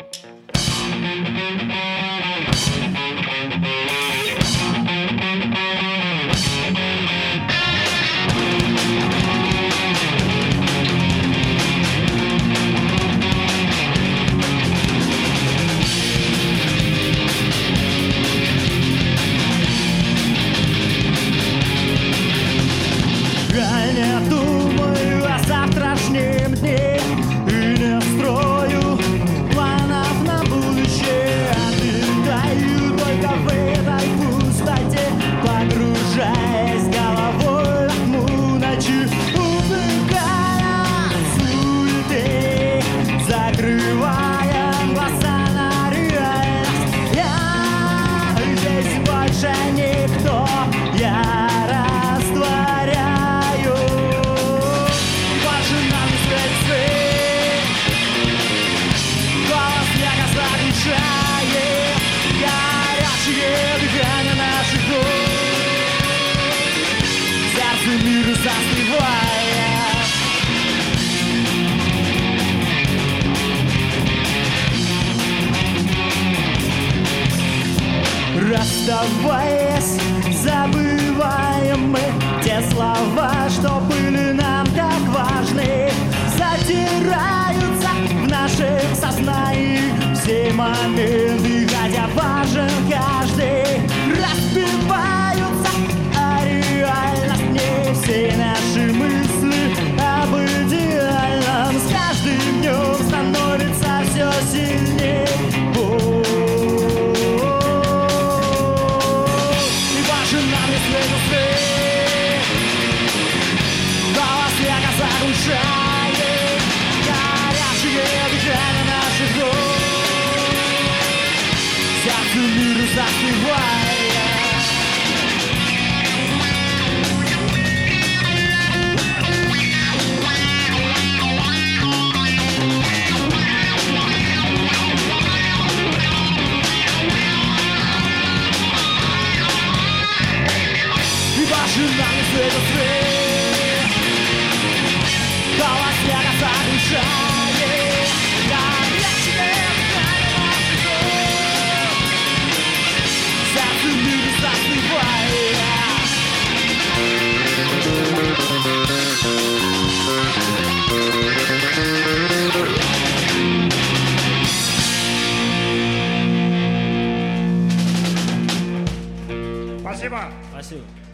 Расставаясь, забываем мы те слова, что были нам так важны. Затираются в наших сознаниях все моменты, хотя важен каждый. Разбиваются, а реальность не все наши мысли об идеальном. С каждым днем становится все сильнее. Спасибо. Спасибо.